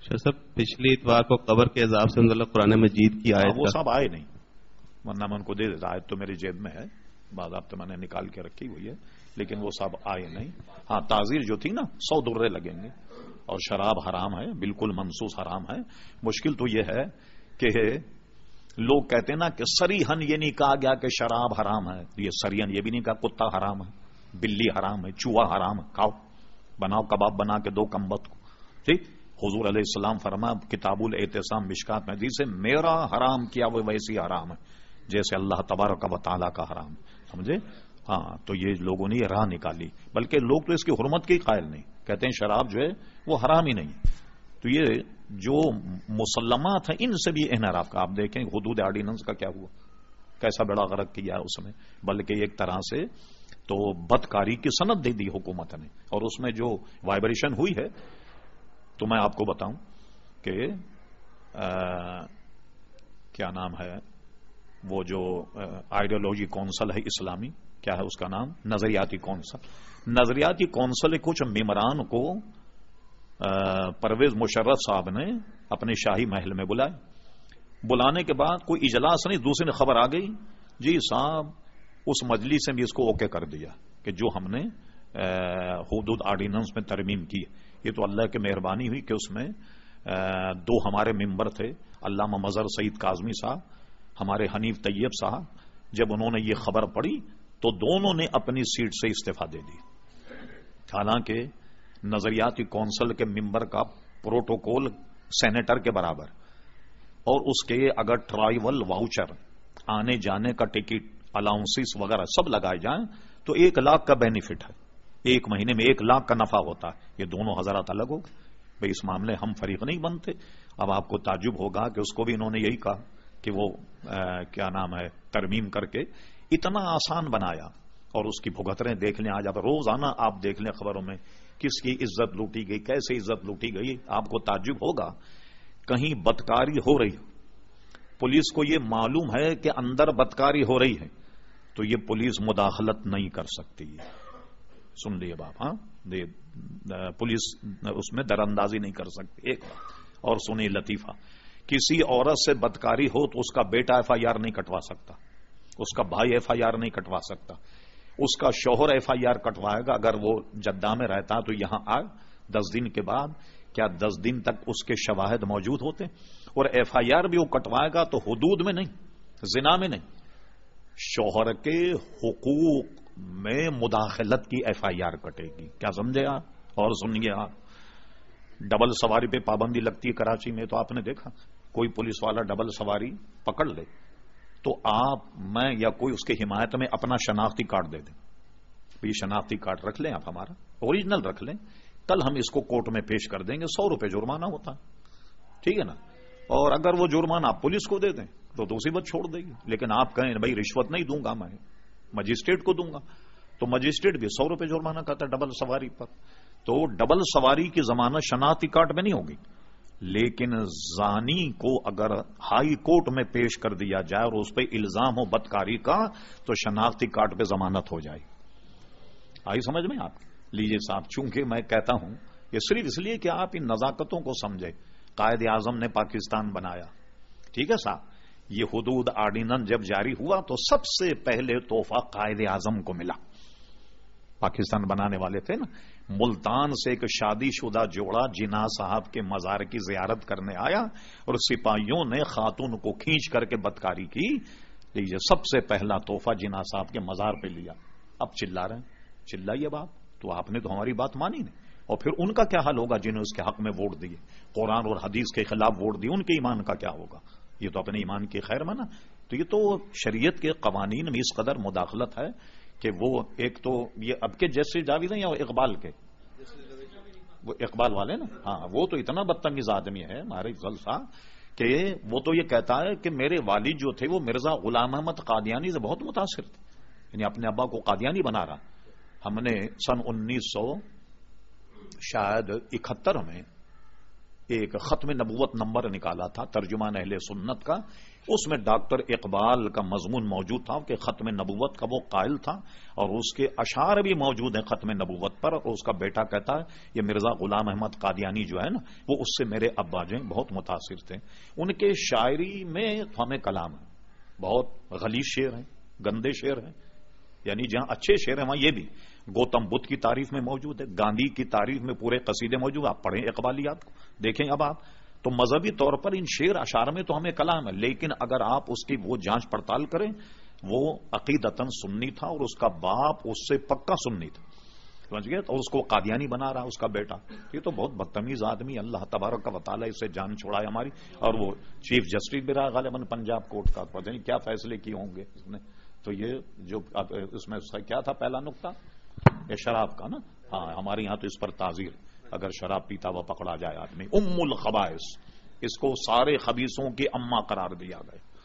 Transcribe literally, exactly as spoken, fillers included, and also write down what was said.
شاہ صاحب پچھلی اتوار کو قبر کے عذاب سے مطلب قرآن مجید کی آیت وہ صاحب آئے نہیں، ورنہ میں ان کو دے دیتا. آیت تو میری جیب میں ہے، بعض آپ تو میں نے نکال کے رکھی ہوئی ہے، لیکن وہ صاحب آئے نہیں. ہاں تعزیر جو تھی نا سو درے لگیں گے، اور شراب حرام ہے، بالکل منصوص حرام ہے. مشکل تو یہ ہے کہ لوگ کہتے ہیں نا کہ سریحن یہ نہیں کہا گیا کہ شراب حرام ہے، یہ سریحن یہ بھی نہیں کہا کتا حرام ہے، بلی حرام ہے، چوہا حرام ہے، کھاؤ بناؤ کباب بنا کے دو کمبت کو. ٹھیک، حضور علیہ السلام فرما کتاب الاعتصام مشکات میں جسے میرا حرام کیا وہ ویسی حرام ہے جیسے اللہ تبارک و تعالیٰ کا حرام. سمجھے؟ ہاں تو یہ لوگوں نے یہ راہ نکالی، بلکہ لوگ تو اس کی حرمت کے قائل نہیں، کہتے ہیں شراب جو ہے وہ حرام ہی نہیں. تو یہ جو مسلمات ہیں ان سے بھی انحراف کا. آپ دیکھیں حدود آرڈیننس کا کیا ہوا، کیسا بڑا غرق کیا اس میں، بلکہ ایک طرح سے تو بدکاری کی سند دے دی حکومت نے. اور اس میں جو وائبریشن ہوئی ہے تو میں آپ کو بتاؤں کہ آ, کیا نام ہے وہ جو آئیڈیالوجی کونسل ہے اسلامی، کیا ہے اس کا نام، نظریاتی کونسل. نظریاتی کونسل کچھ ممبران کو پرویز مشرف صاحب نے اپنے شاہی محل میں بلائے. بلانے کے بعد کوئی اجلاس نہیں، دوسرے نے خبر آ گئی جی صاحب اس مجلس سے بھی اس کو اوکے کر دیا کہ جو ہم نے حدود آرڈیننس میں ترمیم کی. یہ تو اللہ کی مہربانی ہوئی کہ اس میں دو ہمارے ممبر تھے، علامہ مظہر سعید کاظمی صاحب، ہمارے حنیف طیب صاحب. جب انہوں نے یہ خبر پڑھی تو دونوں نے اپنی سیٹ سے استعفی دے دی. حالانکہ نظریاتی کونسل کے ممبر کا پروٹوکول سینیٹر کے برابر، اور اس کے اگر ٹرائیول واؤچر آنے جانے کا ٹکٹ الاؤنسز وغیرہ سب لگائے جائیں تو ایک لاکھ کا بینیفٹ ہے، ایک مہینے میں ایک لاکھ کا نفع ہوتا ہے. یہ دونوں حضرات الگ ہو گئے بھائی، اس معاملے ہم فریق نہیں بنتے. اب آپ کو تعجب ہوگا کہ اس کو بھی انہوں نے یہی کہا کہ وہ کیا نام ہے ترمیم کر کے اتنا آسان بنایا، اور اس کی بھگتریں دیکھ لیں. آج اب روزانہ آپ دیکھ لیں خبروں میں کس کی عزت لوٹی گئی، کیسے عزت لوٹی گئی. آپ کو تعجب ہوگا کہیں بدکاری ہو رہی، پولیس کو یہ معلوم ہے کہ اندر بدکاری ہو رہی ہے تو یہ پولیس مداخلت نہیں کر سکتی. سن لیے باپ، ہاں پولیس اس میں در اندازی نہیں کر سکتی. ایک اور سنیے لطیفہ، کسی عورت سے بدکاری ہو تو اس کا بیٹا ایف آئی آر نہیں کٹوا سکتا، اس کا بھائی ایف آئی آر نہیں کٹوا سکتا، اس کا شوہر ایف آئی آر کٹوائے گا. اگر وہ جدہ میں رہتا تو یہاں آئے دس دن کے بعد، کیا دس دن تک اس کے شواہد موجود ہوتے؟ اور ایف آئی آر بھی وہ کٹوائے گا تو حدود میں نہیں، زنا میں نہیں، شوہر کے حقوق میں مداخلت کی ایف آئی آر کٹے گی. کیا سمجھے آپ؟ اور سنیے آپ، ڈبل سواری پہ پابندی لگتی ہے کراچی میں، تو آپ نے دیکھا کوئی پولیس والا ڈبل سواری پکڑ لے تو آپ میں یا کوئی اس کی حمایت میں اپنا شناختی کارڈ دے دیں، یہ شناختی کارڈ رکھ لیں آپ، ہمارا اوریجنل رکھ لیں، کل ہم اس کو کورٹ میں پیش کر دیں گے، سو روپے جرمانہ ہوتا ہے، ٹھیک ہے نا. اور اگر وہ جرمانہ آپ پولیس کو دے دیں تو دوسری بات چھوڑ دے گی. لیکن آپ کہیں بھائی رشوت نہیں دوں گا، میں مجسٹریٹ کو دوں گا، تو مجسٹریٹ بھی سو روپے جرمانہ کرتا ہے ڈبل سواری پر. تو ڈبل سواری کی ضمانت شناختی کارڈ میں نہیں ہوگی، لیکن زانی کو اگر ہائی کورٹ میں پیش کر دیا جائے اور اس پہ الزام ہو بدکاری کا تو شناختی کارڈ پہ ضمانت ہو جائے. آئی سمجھ میں آپ؟ لیجیے صاحب، چونکہ میں کہتا ہوں یہ صرف اس لیے کہ آپ ان نزاکتوں کو سمجھے. قائد اعظم نے پاکستان بنایا، ٹھیک ہے صاحب، یہ حدود آرڈیننس جب جاری ہوا تو سب سے پہلے تحفہ قائد اعظم کو ملا. پاکستان بنانے والے تھے نا، ملتان سے ایک شادی شدہ جوڑا جناح صاحب کے مزار کی زیارت کرنے آیا اور سپاہیوں نے خاتون کو کھینچ کر کے بدکاری کی. لیجیے سب سے پہلا تحفہ جناح صاحب کے مزار پہ لیا. اب چلا رہے ہیں، چلائیے باپ، تو آپ نے تو ہماری بات مانی نہیں. اور پھر ان کا کیا حال ہوگا جنہوں اس کے حق میں ووٹ دیے، قرآن اور حدیث کے خلاف ووٹ دیے، ان کے ایمان کا کیا ہوگا؟ یہ تو اپنے ایمان کی خیر منا. تو یہ تو شریعت کے قوانین میں اس قدر مداخلت ہے کہ وہ ایک تو یہ اب کے جیسے جاوید ہیں یا اقبال کے، وہ اقبال والے نا، ہاں وہ تو اتنا بدتمیز آدمی ہے ہمارے افضل صاحب کہ وہ تو یہ کہتا ہے کہ میرے والد جو تھے وہ مرزا غلام احمد قادیانی سے بہت متاثر تھے، یعنی اپنے ابا کو قادیانی بنا رہا. ہم نے سن انیس سو شاید اکہتر میں ایک ختم نبوت نمبر نکالا تھا ترجمان اہل سنت کا، اس میں ڈاکٹر اقبال کا مضمون موجود تھا کہ ختم نبوت کا وہ قائل تھا، اور اس کے اشعار بھی موجود ہیں ختم نبوت پر، اور اس کا بیٹا کہتا ہے یہ مرزا غلام احمد قادیانی جو ہے نا، وہ اس سے میرے ابا جو ہیں بہت متاثر تھے، ان کے شاعری میں ہمیں کلام ہے، بہت غلیظ شعر ہیں، گندے شعر ہیں، یعنی جہاں اچھے شعر ہیں وہاں یہ بھی گوتم بدھ کی تعریف میں موجود ہے، گاندھی کی تعریف میں پورے قصیدے موجود، آپ پڑھیں اقبالیات کو دیکھیں اب آپ، تو مذہبی طور پر ان شعر اشعار میں تو ہمیں کلام ہے، لیکن اگر آپ اس کی وہ جانچ پڑتال کریں وہ عقیدتاً سنی تھا، اور اس کا باپ اس سے پکا سنی تھا، سمجھ گئے، اور اس کو قادیانی بنا رہا اس کا بیٹا، یہ تو بہت بدتمیز آدمی، اللہ تبارک و تعالیٰ اس سے جان چھوڑائے ہماری، اور وہ چیف جسٹس بھی رہا غالباً پنجاب کورٹ کا، پتہ نہیں کیا فیصلے کیے ہوں گے اس نے، تو یہ جو اس میں کیا تھا پہلا نقطہ یہ شراب کا نا، ہاں ہمارے یہاں تو اس پر تعزیر، اگر شراب پیتا ہوا پکڑا جائے آدمی، ام الخبائث، اس کو سارے خبیثوں کی اماں قرار دیا گیا۔